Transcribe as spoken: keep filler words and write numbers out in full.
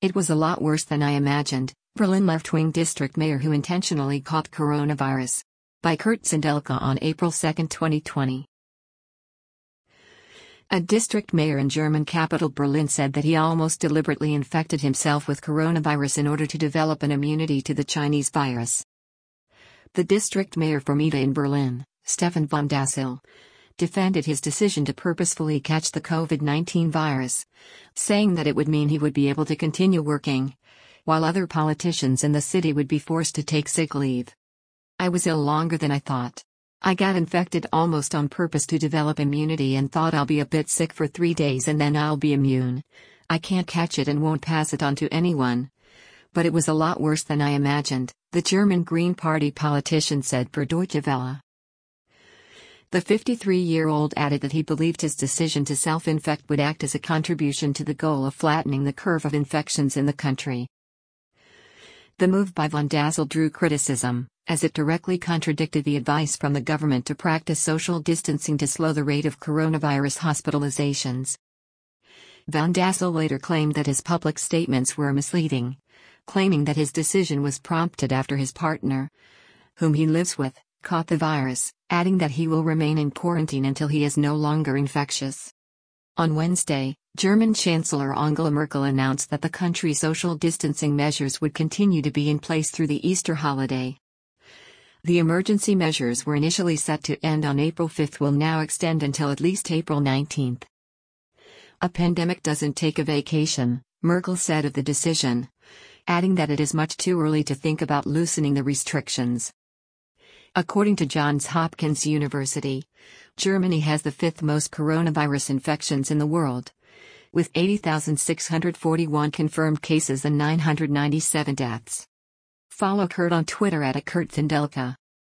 It was a lot worse than I imagined. Berlin left-wing district mayor who intentionally caught coronavirus. By Kurt Zindelka on April second, twenty twenty. A district mayor in German capital Berlin said that he almost deliberately infected himself with coronavirus in order to develop an immunity to the Chinese virus. The district mayor for Mitte in Berlin, Stefan von Dassel, defended his decision to purposefully catch the COVID nineteen virus, saying that it would mean he would be able to continue working, while other politicians in the city would be forced to take sick leave. I was ill longer than I thought. I got infected almost on purpose to develop immunity and thought I'll be a bit sick for three days and then I'll be immune. I can't catch it and won't pass it on to anyone. But it was a lot worse than I imagined, the German Green Party politician said for Deutsche Welle. The fifty-three-year-old added that he believed his decision to self-infect would act as a contribution to the goal of flattening the curve of infections in the country. The move by von Dassel drew criticism, as it directly contradicted the advice from the government to practice social distancing to slow the rate of coronavirus hospitalizations. Von Dassel later claimed that his public statements were misleading, claiming that his decision was prompted after his partner, whom he lives with, caught the virus, adding that he will remain in quarantine until he is no longer infectious. On Wednesday, German Chancellor Angela Merkel announced that the country's social distancing measures would continue to be in place through the Easter holiday. The emergency measures were initially set to end on April fifth will now extend until at least April nineteenth. A pandemic doesn't take a vacation, Merkel said of the decision, adding that it is much too early to think about loosening the restrictions. According to Johns Hopkins University, Germany has the fifth most coronavirus infections in the world, with eighty thousand six hundred forty-one confirmed cases and nine hundred ninety-seven deaths. Follow Kurt on Twitter at Kurt Zindelka.